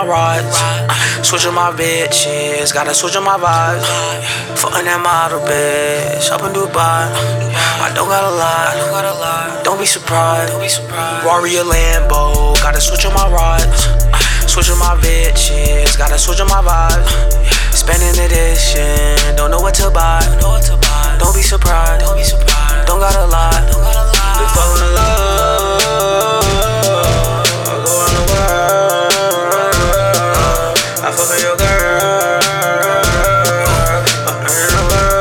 my rides. Switching my bitches, gotta switch on my vibes. Fucking that model bitch up in Dubai. I don't gotta lie, don't be surprised. Warrior Lambo, gotta switch on my rides. Switching my bitches, gotta switch on my vibes. Spending edition, don't know what to buy. Don't be surprised, don't gotta lie. We fall in love, I go around the world. I fuck with your girl, I'm in the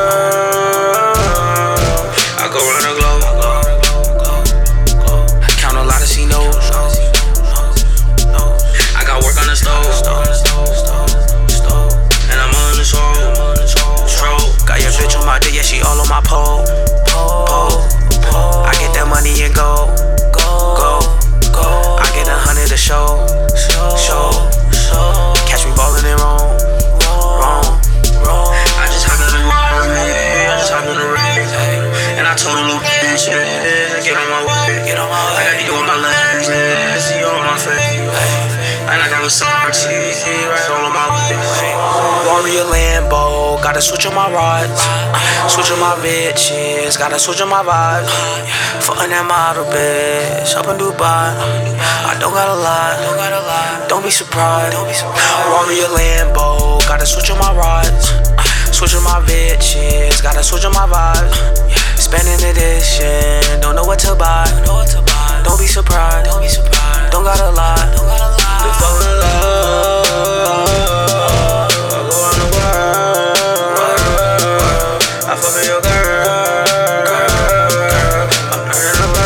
world. I go around the globe, count a lot of C-notes. I got work on the stove, and I'm on the stroke. Got your bitch on my dick, yeah, she all on my pole. I get that money and go. I get 100 a show. Catch me ballin' in wrong. I just hopped in the ring, and I told a little bitch, get on my way. I got you on my legs, see you on my face, and I got Versace right all on my way. Warrior Lambo, gotta switch on my rides. Switch on my bitches, gotta switch on my vibes. Fucking that model bitch up in Dubai. I don't gotta lie, don't be surprised. Warrior Lambo, gotta switch on my rides. Switch on my bitches, gotta switch on my vibes. Spending edition, don't know what to buy. Don't be surprised, don't gotta lie. We fall in love, I go around the world. I fuck with your girl, I'm in the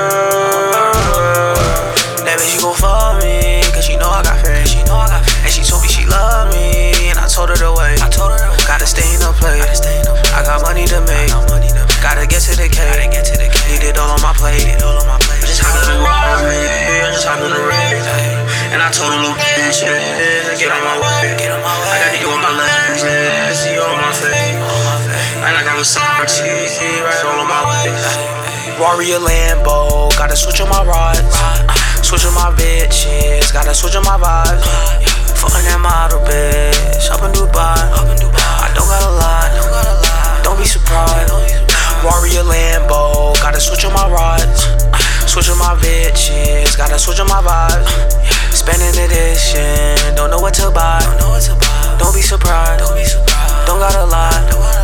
world. That bitch, you gon' fuck me, cause she know I got fame. And she told me she love me, and I told her to wait. Gotta stay in the place, I got money to make. Gotta get to the cake, need it all on my plate. I just hopped in the ring, and I told a little bitch, get on my way. I got you on my legs, see you on my face, and I got Versace right all on my way. Warrior Lambo, gotta switch on my rides. Switch on my bitches, gotta switch on my vibes. Fucking that model bitch up in Dubai. I don't gotta lie, don't be surprised. Warrior Lambo, gotta switch on my rides. Switch on my bitches, gotta switch on my vibes. Spending edition, don't know what to buy. Don't be surprised, don't gotta lie.